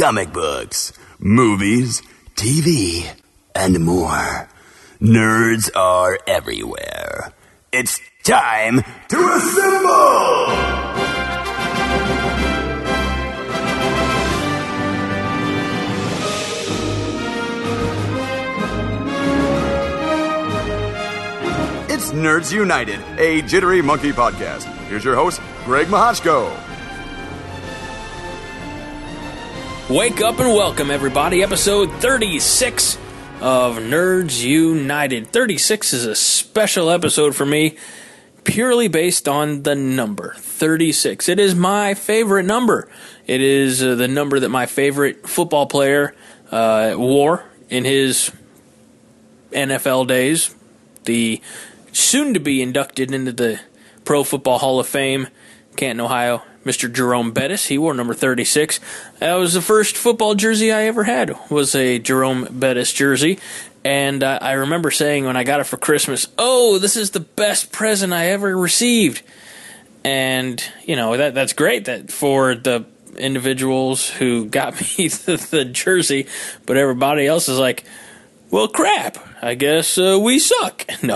comic books, movies, TV, and more. Nerds are everywhere. It's time to assemble! It's Nerds United, a Jittery Monkey podcast. Here's your host, Greg Mahochko. Wake up and welcome, everybody. Episode 36 of Nerds United. 36 is a special episode for me, purely based on the number 36. It is my favorite number. It is the number that my favorite football player wore in his NFL days. The soon-to-be inducted into the Pro Football Hall of Fame, Canton, Ohio, Mr. Jerome Bettis. He wore number 36. That was the first football jersey I ever had, was a Jerome Bettis jersey. And I remember saying when I got it for Christmas, oh, this is the best present I ever received. And, you know, that's great that for the individuals who got me the jersey, but everybody else is like, well, crap, I guess we suck. No.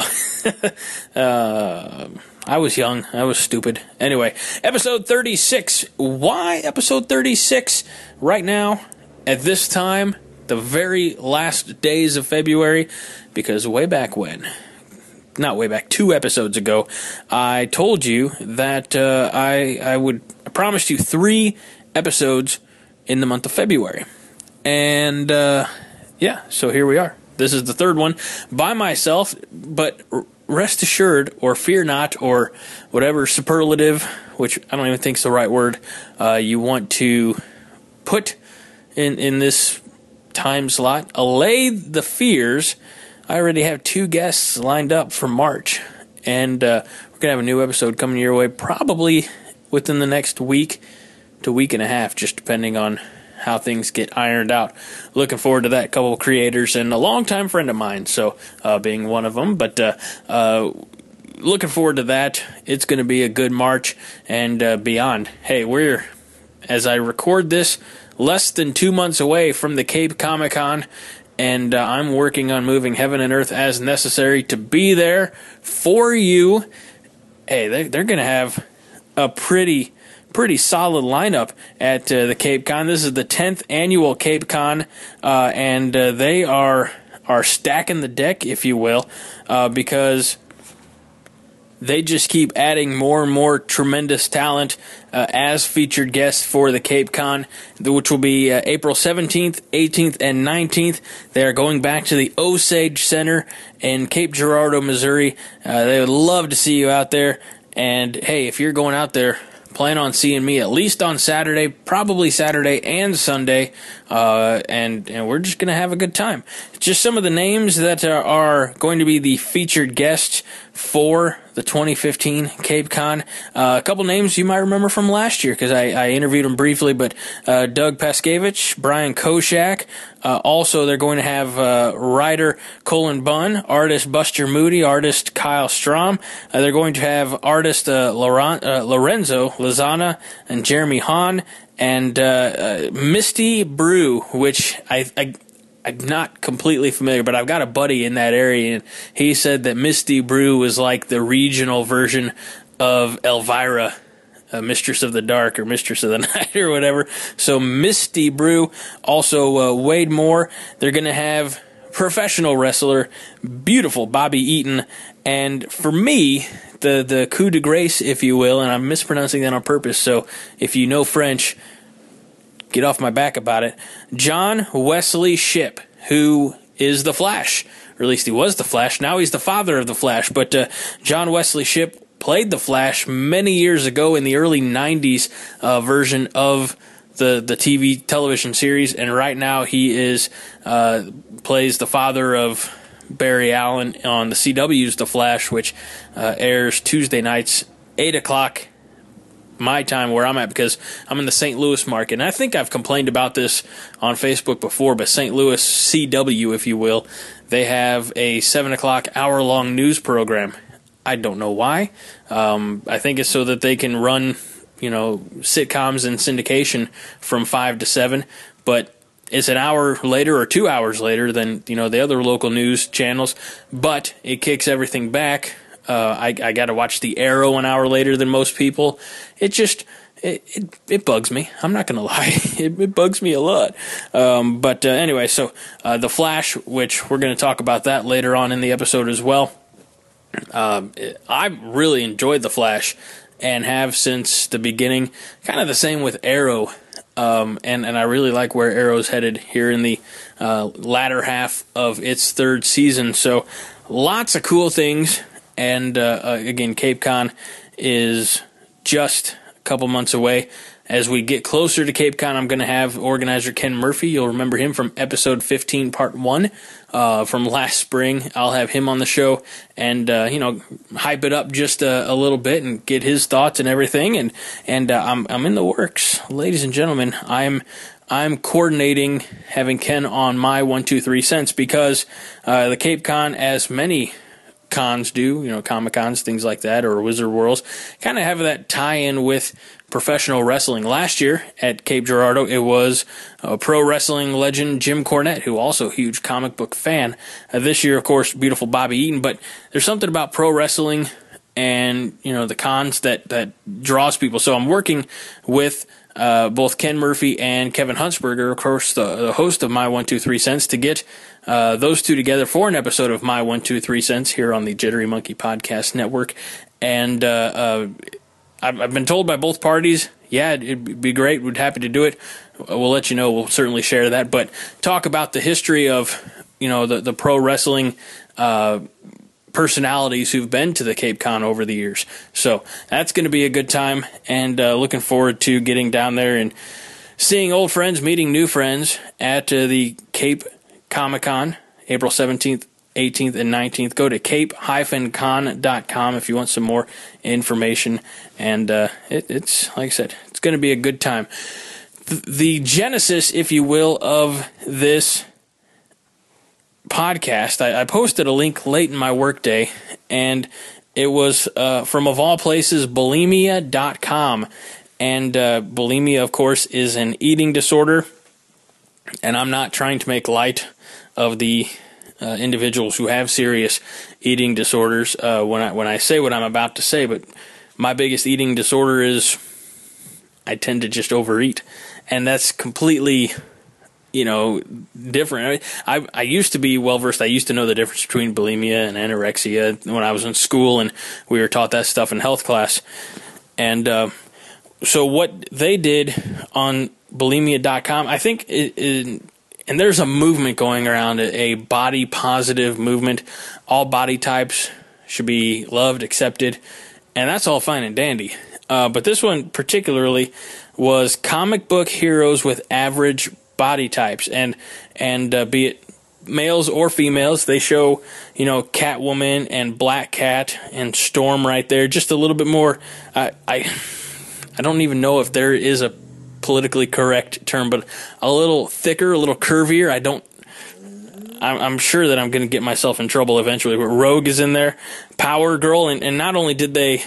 I was young. I was stupid. Anyway, episode 36. Why episode 36 right now at this time, the very last days of February? Because way back when, not way back, 2 episodes ago, I told you that I promised you 3 episodes in the month of February. And yeah, so here we are. This is the 3rd one by myself, but rest assured, or fear not, or whatever superlative, which I don't even think is the right word, you want to put in this time slot, allay the fears. I already have 2 guests lined up for March, and we're going to have a new episode coming your way probably within the next week to week and a half, just depending on how things get ironed out. Looking forward to that. Couple of creators and a longtime friend of mine, so being one of them. But looking forward to that. It's going to be a good March and beyond. Hey, we're, as I record this, less than 2 months away from the Cape Comic Con, and I'm working on moving heaven and earth as necessary to be there for you. Hey, they're going to have a pretty solid lineup at the Cape Con. This is the 10th annual Cape Con, and they are stacking the deck, if you will, because they just keep adding more and more tremendous talent as featured guests for the Cape Con, which will be April 17th, 18th, and 19th. They are going back to the Osage Center in Cape Girardeau, Missouri. They would love to see you out there. And, hey, if you're going out there, plan on seeing me at least on Saturday, probably Saturday and Sunday, and we're just going to have a good time. Just some of the names that are going to be the featured guests for the 2015 Cape Con. A couple names you might remember from last year because I interviewed them briefly, but Doug Paskevich, Brian Koshak. Also, they're going to have writer Colin Bunn, artist Buster Moody, artist Kyle Strom. They're going to have artist Lorenzo Lozana and Jeremy Hahn, and Misty Brew, which I'm not completely familiar, but I've got a buddy in that area, and he said that Misty Brew was like the regional version of Elvira, Mistress of the Dark or Mistress of the Night or whatever. So Misty Brew, also Wade Moore. They're going to have professional wrestler, beautiful Bobby Eaton, and for me, the coup de grace, if you will, and I'm mispronouncing that on purpose, so if you know French, get off my back about it. John Wesley Shipp, who is the Flash, or at least he was the Flash. Now he's the father of the Flash, but John Wesley Shipp played the Flash many years ago in the early 90s version of the television series, and right now he is plays the father of Barry Allen on the CW's The Flash, which airs Tuesday nights, 8 o'clock my time where I'm at, because I'm in the St. Louis market. And I think I've complained about this on Facebook before, but St. Louis CW, if you will, they have a 7 o'clock hour-long news program. I don't know why. I think it's so that they can run, sitcoms and syndication from 5 to 7. but it's an hour later or 2 hours later than, the other local news channels, but it kicks everything back. I got to watch The Arrow an hour later than most people. It bugs me. I'm not going to lie. It bugs me a lot. But anyway, so The Flash, which we're going to talk about that later on in the episode as well. I really enjoyed The Flash and have since the beginning. Kind of the same with Arrow. And I really like where Arrow's headed here in the latter half of its third season. So lots of cool things. And again, Cape Con is just a couple months away. As we get closer to Cape Con, I'm going to have organizer Ken Murphy. You'll remember him from episode 15, part 1 from last spring. I'll have him on the show and, hype it up just a little bit and get his thoughts and everything. And I'm in the works. Ladies and gentlemen, I'm coordinating having Ken on my 1, 2, 3 cents because the Cape Con, as many cons do, Comic Cons, things like that, or Wizard Worlds, kind of have that tie-in with professional wrestling. Last year at Cape Girardeau, it was pro wrestling legend Jim Cornette, who also a huge comic book fan. This year, of course, beautiful Bobby Eaton, but there's something about pro wrestling and, the cons that draws people. So I'm working with both Ken Murphy and Kevin Huntsberger, of course, the host of My 1, 2, 3 Cents, to get those two together for an episode of My 1, 2, 3 Cents here on the Jittery Monkey Podcast Network. And I've been told by both parties, yeah, it'd be great. We'd happy to do it. We'll let you know. We'll certainly share that. But talk about the history of, the pro wrestling personalities who've been to the Cape Con over the years. So that's going to be a good time, and looking forward to getting down there and seeing old friends, meeting new friends at the Cape Comic Con, April 17th, 18th, and 19th. Go to cape-con.com if you want some more information. And it's, like I said, it's going to be a good time. The genesis, if you will, of this podcast, I posted a link late in my workday, and it was from, of all places, bulimia.com. And bulimia, of course, is an eating disorder, and I'm not trying to make light of the individuals who have serious eating disorders when I say what I'm about to say, but my biggest eating disorder is I tend to just overeat, and that's completely different. I used to be well-versed. I used to know the difference between bulimia and anorexia when I was in school, and we were taught that stuff in health class. And so what they did on bulimia.com, I think, and there's a movement going around, a body-positive movement. All body types should be loved, accepted, and that's all fine and dandy. But this one particularly was comic book heroes with average body types, and be it males or females. They show, Catwoman and Black Cat and Storm right there. Just a little bit more. I don't even know if there is a politically correct term, but a little thicker, a little curvier. I'm sure that I'm going to get myself in trouble eventually. But Rogue is in there, Power Girl, and not only did they,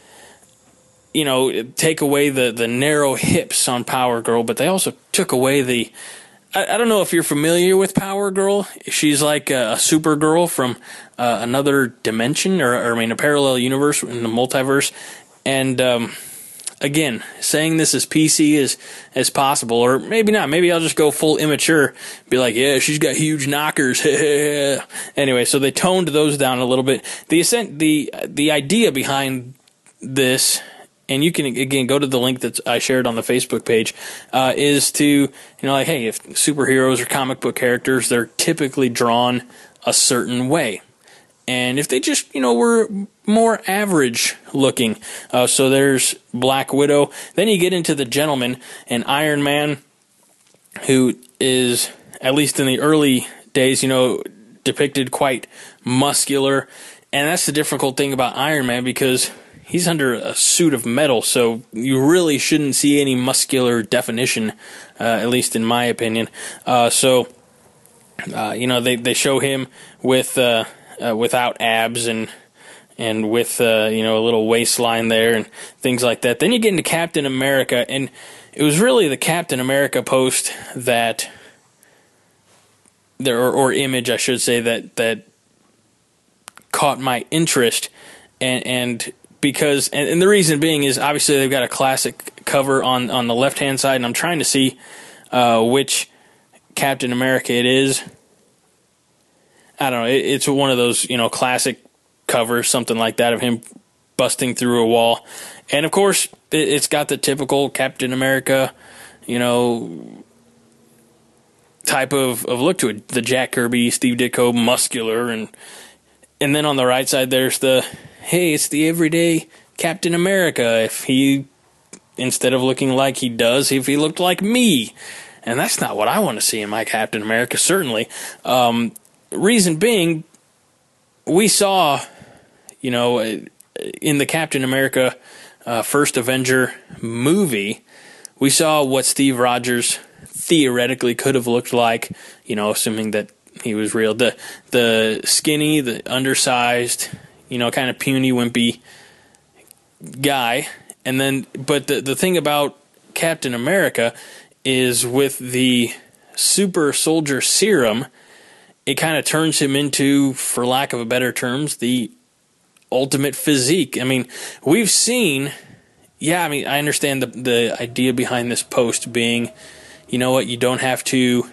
take away the narrow hips on Power Girl, but they also took away the. I don't know if you're familiar with Power Girl. She's like a Supergirl from another dimension, or a parallel universe in the multiverse. And again, saying this as PC as possible, or maybe not. Maybe I'll just go full immature, be like, yeah, she's got huge knockers. Anyway, so they toned those down a little bit. The idea behind this, and you can, again, go to the link that I shared on the Facebook page, is to, hey, if superheroes or comic book characters, they're typically drawn a certain way. And if they just, were more average looking, so there's Black Widow. Then you get into the Gentleman and Iron Man, who is, at least in the early days, depicted quite muscular. And that's the difficult thing about Iron Man, because he's under a suit of metal, so you really shouldn't see any muscular definition, at least in my opinion. They show him with without abs and with a little waistline there and things like that. Then you get into Captain America, and it was really the Captain America post that, or image, I should say, that caught my interest, and because the reason being is obviously they've got a classic cover on the left hand side, and I'm trying to see which Captain America it is. I don't know. It's one of those, classic covers, something like that, of him busting through a wall. And, of course, it's got the typical Captain America, type of look to it. The Jack Kirby, Steve Ditko, muscular. And then on the right side, there's it's the everyday Captain America. If he, instead of looking like he does, if he looked like me. And that's not what I want to see in my Captain America, certainly. Reason being, we saw, in the Captain America First Avenger movie, we saw what Steve Rogers theoretically could have looked like, assuming that he was real. The skinny, the undersized, kind of puny, wimpy guy. And then, but the thing about Captain America is with the super soldier serum, it kind of turns him into, for lack of a better terms, the ultimate physique. I mean, we've seen, I understand the idea behind this post being, you don't have to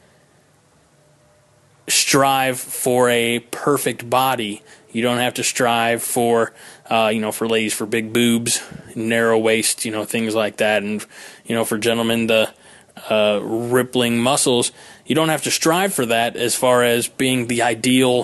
strive for a perfect body. You don't have to strive for, for ladies, for big boobs, narrow waist, things like that. And, for gentlemen, the rippling muscles. You don't have to strive for that as far as being the ideal,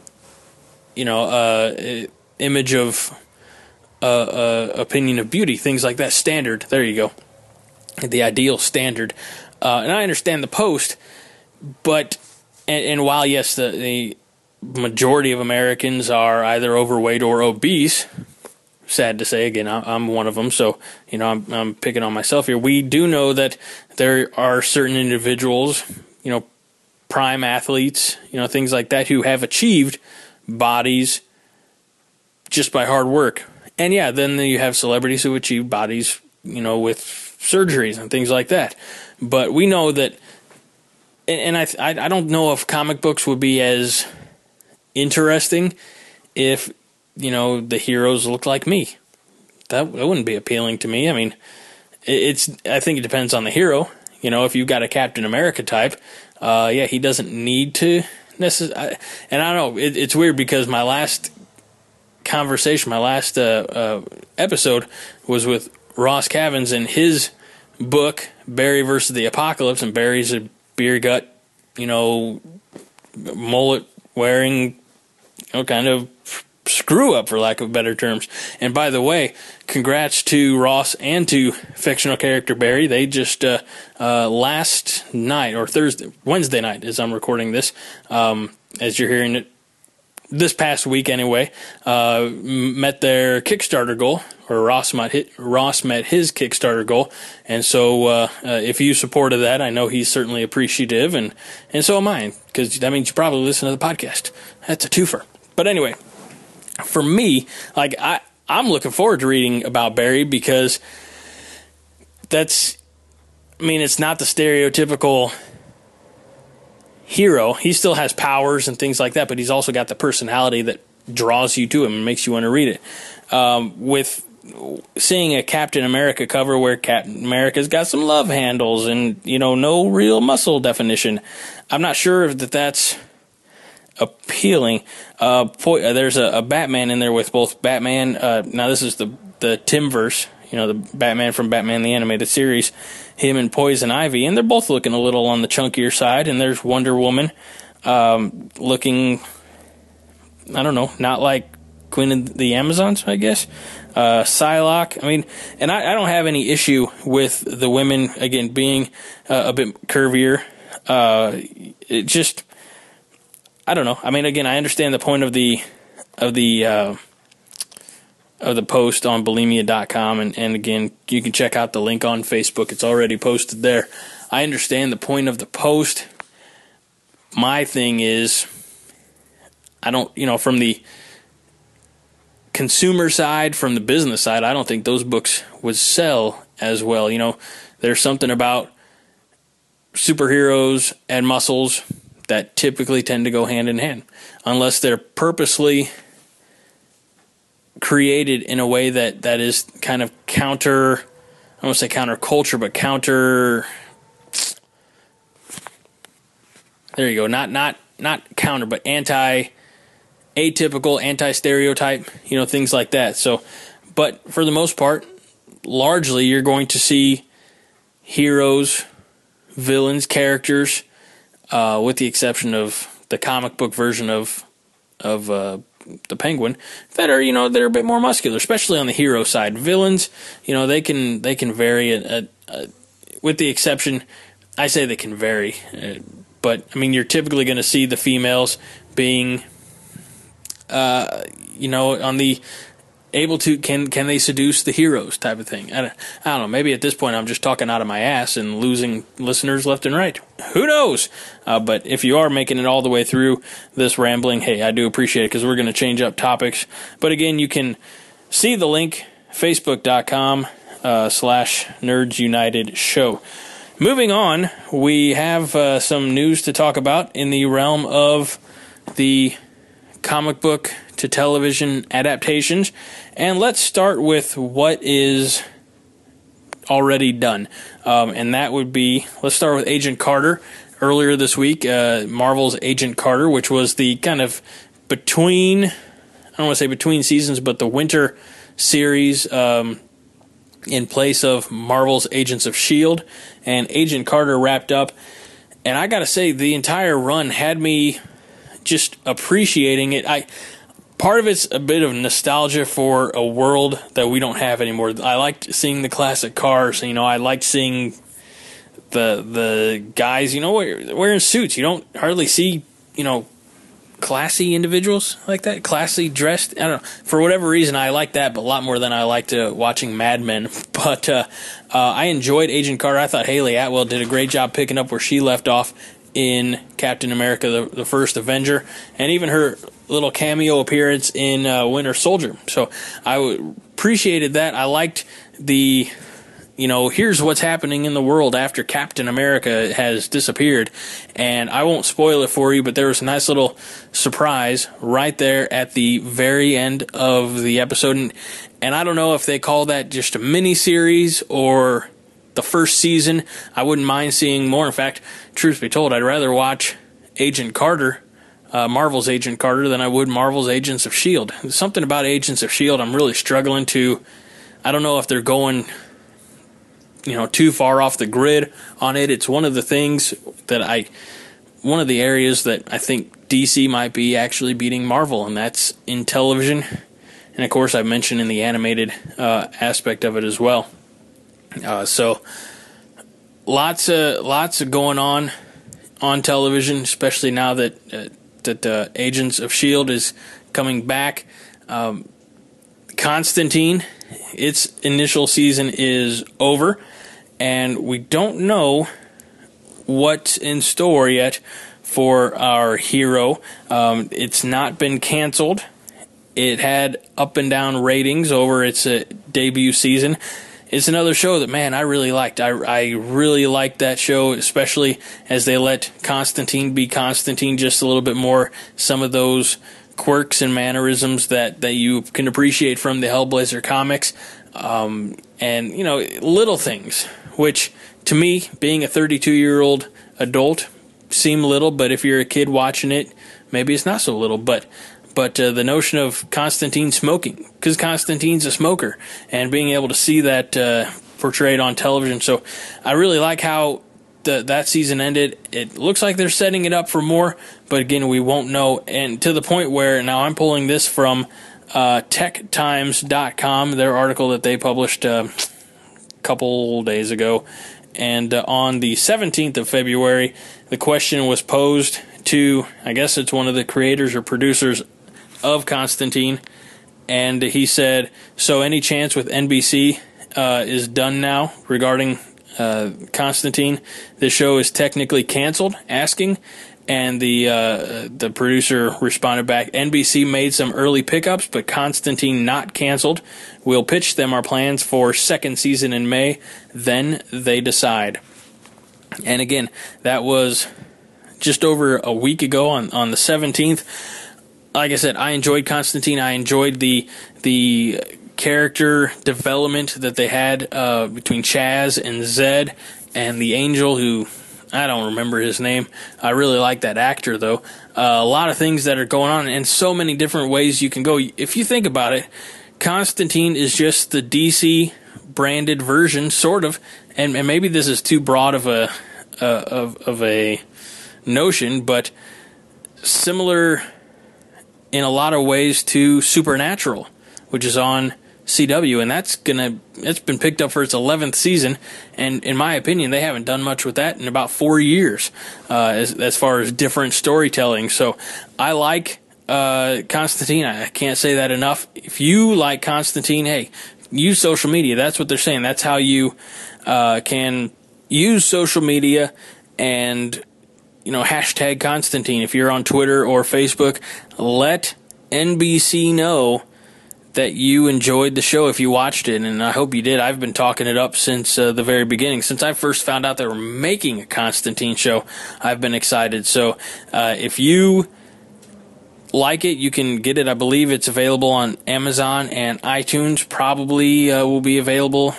image of opinion of beauty, things like that. Standard. There you go. The ideal standard. And I understand the post, but, and while, yes, the majority of Americans are either overweight or obese, sad to say, again, I'm one of them, so, I'm picking on myself here. We do know that there are certain individuals, prime athletes, things like that, who have achieved bodies just by hard work. And yeah, then you have celebrities who achieve bodies, with surgeries and things like that. But we know that, and I don't know if comic books would be as interesting if, the heroes looked like me. That wouldn't be appealing to me. I mean, I think it depends on the hero. If you've got a Captain America type, he doesn't need to necessarily. And I don't know, it's weird because my last conversation, my last episode was with Ross Cavins and his book, Barry versus the Apocalypse, and Barry's a beer gut, mullet wearing, kind of screw up, for lack of better terms. And by the way, congrats to Ross and to fictional character Barry. They just last night, or Wednesday night, as I'm recording this, as you're hearing it, this past week anyway, met their Kickstarter goal, or Ross met his Kickstarter goal. And so if you supported that, I know he's certainly appreciative, and so am I, because that means you probably listen to the podcast. That's a twofer. But anyway, for me, I'm looking forward to reading about Barry, because it's not the stereotypical hero. He still has powers and things like that, but he's also got the personality that draws you to him and makes you want to read it. With seeing a Captain America cover where Captain America's got some love handles and, no real muscle definition, I'm not sure if that's appealing. There's a Batman in there with both Batman. Now this is the Timverse, the Batman from Batman the Animated Series, him and Poison Ivy, and they're both looking a little on the chunkier side. And there's Wonder Woman, looking, I don't know, not like Queen of the Amazons, I guess. Psylocke. And I don't have any issue with the women, again, being a bit curvier. It just, I don't know. Again, I understand the point of the post on bulimia.com, and again, you can check out the link on Facebook. It's already posted there. I understand the point of the post. My thing is, I don't, from the consumer side, from the business side, I don't think those books would sell as well. there's something about superheroes and muscles that typically tend to go hand in hand, unless they're purposely created in a way that is kind of counter, I don't want to say counterculture, but counter, there you go, not counter, but atypical, anti-stereotype, things like that. So, but for the most part, largely you're going to see heroes, villains, characters, with the exception of the comic book version of the Penguin, that are that are a bit more muscular, especially on the hero side. Villains, they can vary. With the exception, I say they can vary, but I mean you're typically going to see the females being, on the able to can they seduce the heroes type of thing. I don't know. Maybe at this point I'm just talking out of my ass and losing listeners left and right. Who knows? But if you are making it all the way through this rambling, hey, I do appreciate it because we're going to change up topics. But again, you can see the link, facebook.com/Nerds United Show. Moving on, we have some news to talk about in the realm of the comic book to television adaptations, and let's start with what is already done, and that would be, let's start with Agent Carter. Earlier this week, Marvel's Agent Carter, which was the kind of between, I don't want to say between seasons, but the winter series in place of Marvel's Agents of S.H.I.E.L.D., and Agent Carter wrapped up, and I gotta say, the entire run had me just appreciating it. Part of it's a bit of nostalgia for a world that we don't have anymore. I liked seeing the classic cars. I liked seeing the guys, wearing suits. You don't hardly see, classy individuals like that, classy dressed. I don't know. For whatever reason, I like that, but a lot more than I liked watching Mad Men. But I enjoyed Agent Carter. I thought Haley Atwell did a great job picking up where she left off in Captain America, the First Avenger, and even her little cameo appearance in Winter Soldier. So I appreciated that. I liked the, here's what's happening in the world after Captain America has disappeared. And I won't spoil it for you, but there was a nice little surprise right there at the very end of the episode. And I don't know if they call that just a mini-series or the first season. I wouldn't mind seeing more. In fact, truth be told, I'd rather watch Agent Carter, Marvel's Agent Carter, than I would Marvel's Agents of S.H.I.E.L.D. There's something about Agents of S.H.I.E.L.D. I'm really struggling to, I don't know if they're going, too far off the grid on it. It's one of the things that one of the areas that I think DC might be actually beating Marvel, and that's in television. And of course, I've mentioned in the animated aspect of it as well. So lots of going on television, especially now that Agents of S.H.I.E.L.D. is coming back. Constantine, its initial season is over, and we don't know what's in store yet for our hero. It's not been canceled. It had up and down ratings over its debut season. It's another show that, man, I really liked. I really liked that show, especially as they let Constantine be Constantine just a little bit more. Some of those quirks and mannerisms that you can appreciate from the Hellblazer comics. And, little things, which to me, being a 32-year-old adult, seem little, but if you're a kid watching it, maybe it's not so little. But the notion of Constantine smoking, because Constantine's a smoker, and being able to see that portrayed on television. So I really like how that season ended. It looks like they're setting it up for more, but again, we won't know. And to the point where, now I'm pulling this from techtimes.com, their article that they published a couple days ago. And on the 17th of February, the question was posed to, I guess it's one of the creators or producers of Constantine, and he said, so any chance with NBC is done now regarding Constantine? The show is technically canceled, asking, And the producer responded back, NBC made some early pickups, but Constantine not canceled. We'll pitch them our plans for second season in May. Then they decide. And again, that was just over a week ago on the 17th. Like I said, I enjoyed Constantine. I enjoyed the character development that they had between Chaz and Zed and the Angel, who I don't remember his name. I really like that actor, though. A lot of things that are going on, and so many different ways you can go. If you think about it, Constantine is just the DC branded version, sort of, and maybe this is too broad of a notion, but similar in a lot of ways to Supernatural, which is on CW, and it's been picked up for its 11th season, and in my opinion, they haven't done much with that in about 4 years, as far as different storytelling. So I like Constantine. I can't say that enough. If you like Constantine, hey, use social media. That's what they're saying. That's how you can use social media and hashtag Constantine. If you're on Twitter or Facebook, let NBC know that you enjoyed the show if you watched it, and I hope you did. I've been talking it up since the very beginning. Since I first found out they were making a Constantine show, I've been excited. So if you like it, you can get it. I believe it's available on Amazon and iTunes. Probably will be available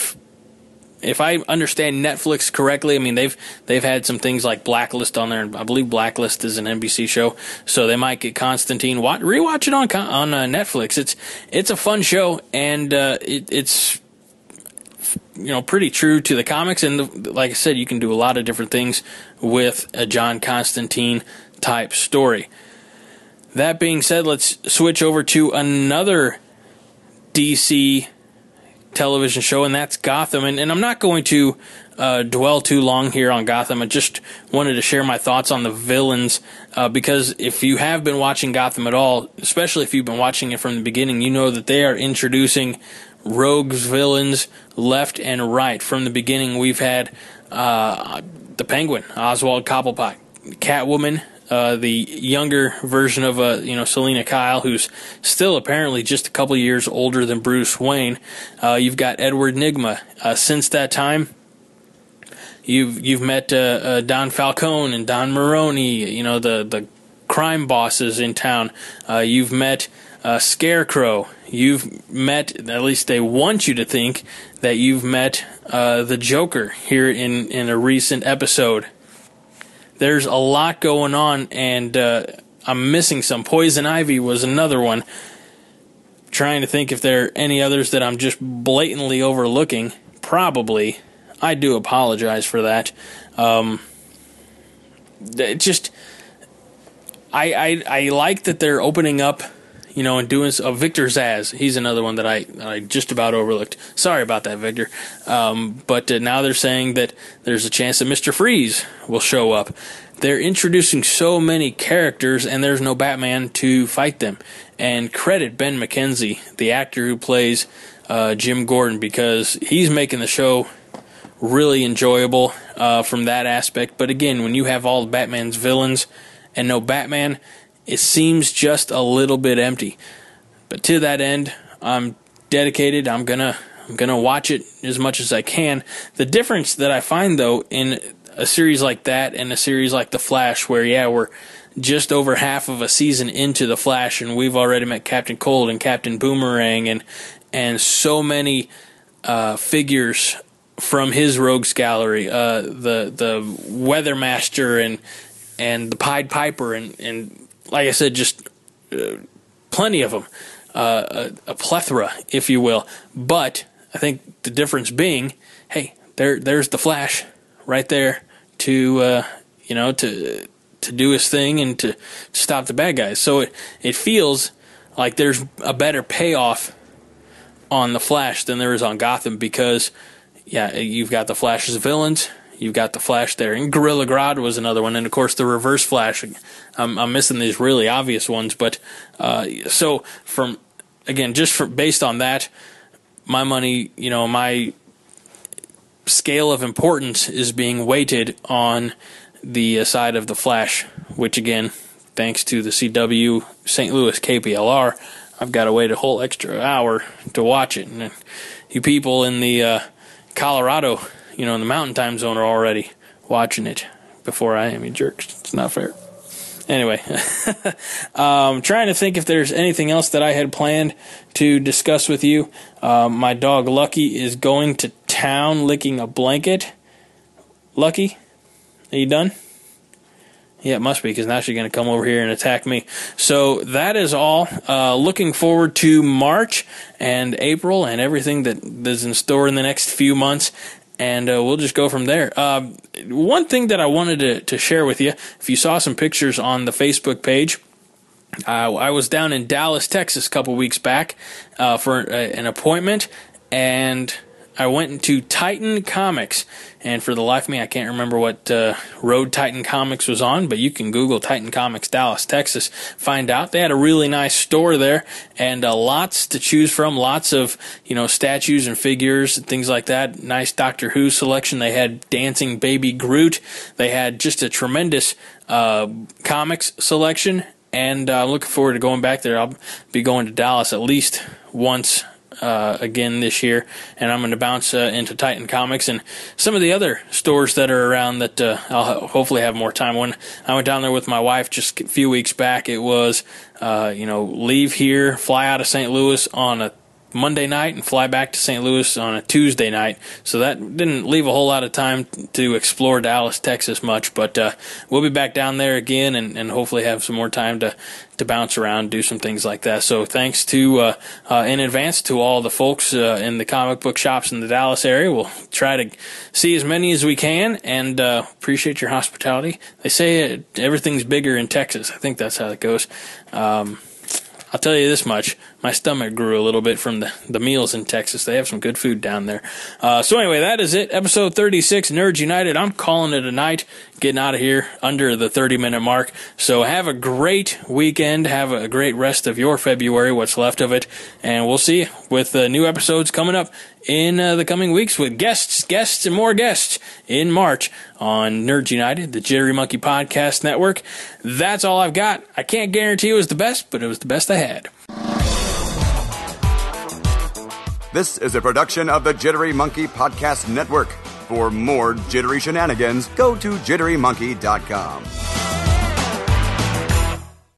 if I understand Netflix correctly. I mean, they've had some things like Blacklist on there, and I believe Blacklist is an NBC show, so they might get Constantine. Rewatch it on Netflix. It's a fun show, and it's pretty true to the comics. And like I said, you can do a lot of different things with a John Constantine type story. That being said, let's switch over to another DC television show, and that's Gotham. And I'm not going to dwell too long here on Gotham. I just wanted to share my thoughts on the villains, because if you have been watching Gotham at all, especially if you've been watching it from the beginning, you know that they are introducing rogues, villains left and right. From the beginning, we've had the Penguin, Oswald Cobblepot, Catwoman, the younger version of Selena Kyle, who's still apparently just a couple years older than Bruce Wayne. You've got Edward Nygma. Since that time, you've met Don Falcone and Don Maroney, the crime bosses in town. You've met Scarecrow. You've met, at least they want you to think, that you've met the Joker here in a recent episode. There's a lot going on, and I'm missing some. Poison Ivy was another one. Trying to think if there are any others that I'm just blatantly overlooking. Probably. I do apologize for that. I like that they're opening up, and doing Victor Zsasz. He's another one that I just about overlooked. Sorry about that, Victor. But now they're saying that there's a chance that Mr. Freeze will show up. They're introducing so many characters, and there's no Batman to fight them. And credit Ben McKenzie, the actor who plays Jim Gordon, because he's making the show really enjoyable from that aspect. But again, when you have all of Batman's villains and no Batman, it seems just a little bit empty. But to that end, I'm dedicated. I'm gonna watch it as much as I can. The difference that I find, though, in a series like that and a series like The Flash, where we're just over half of a season into The Flash, and we've already met Captain Cold and Captain Boomerang and so many figures from his rogues gallery, the Weathermaster and the Pied Piper, and like I said, just plenty of them, a plethora, if you will. But I think the difference being, hey, there's the Flash right there to do his thing and to stop the bad guys. So it feels like there's a better payoff on the Flash than there is on Gotham, because you've got the Flash's villains. You've got the Flash there. And Gorilla Grodd was another one. And, of course, the Reverse Flash. I'm missing these really obvious ones. But so, based on that, my money, my scale of importance is being weighted on the side of The Flash, which again, thanks to the CW St. Louis KPLR, I've got to wait a whole extra hour to watch it. And you people in the Colorado, in the mountain time zone are already watching it before I am, you jerks. It's not fair. Anyway, trying to think if there's anything else that I had planned to discuss with you. My dog Lucky is going to town licking a blanket. Lucky, are you done? Yeah, it must be, because now she's going to come over here and attack me. So that is all. Looking forward to March and April and everything that is in store in the next few months. And we'll just go from there. One thing that I wanted to share with you, if you saw some pictures on the Facebook page, I was down in Dallas, Texas a couple weeks back for an appointment, and I went into Titan Comics. And for the life of me, I can't remember what road Titan Comics was on, but you can Google Titan Comics Dallas, Texas, find out. They had a really nice store there, and lots to choose from, lots of, statues and figures and things like that. Nice Doctor Who selection. They had Dancing Baby Groot. They had just a tremendous comics selection, and I'm looking forward to going back there. I'll be going to Dallas at least once again this year, and I'm going to bounce into Titan Comics and some of the other stores that are around that I'll hopefully have more time. When I went down there with my wife just a few weeks back, it was leave here, fly out of St. Louis on a Monday night and fly back to St. Louis on a Tuesday night. So that didn't leave a whole lot of time to explore Dallas, Texas much, but we'll be back down there again and hopefully have some more time to bounce around, do some things like that. So thanks to in advance to all the folks in the comic book shops in the Dallas area. We'll try to see as many as we can, and appreciate your hospitality. They say everything's bigger in Texas. I think that's how it goes. I'll tell you this much. My stomach grew a little bit from the meals in Texas. They have some good food down there. So anyway, that is it. Episode 36, Nerds United. I'm calling it a night, getting out of here under the 30-minute mark. So have a great weekend. Have a great rest of your February, what's left of it. And we'll see you with new episodes coming up in the coming weeks with guests, and more guests in March on Nerds United, the Jittery Monkey Podcast Network. That's all I've got. I can't guarantee it was the best, but it was the best I had. This is a production of the Jittery Monkey Podcast Network. For more jittery shenanigans, go to jitterymonkey.com.